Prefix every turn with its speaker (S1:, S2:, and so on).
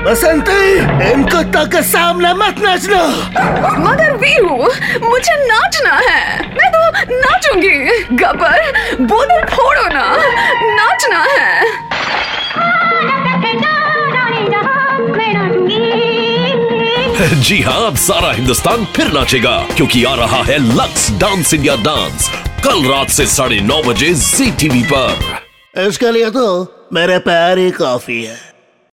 S1: बसंती, इन कुत्तों के सामने मत नाचना।
S2: मगर वीरू, मुझे नाचना है, मैं तो नाचूंगी। गब्बर, बोतल फोड़ो ना, नाचना है।
S3: जी हाँ, अब सारा हिंदुस्तान फिर नाचेगा क्योंकि आ रहा है लक्स डांस इंडिया डांस कल रात से 9:30 बजे ZTV पर।
S1: इसके लिए तो मेरे पैर ही काफी है।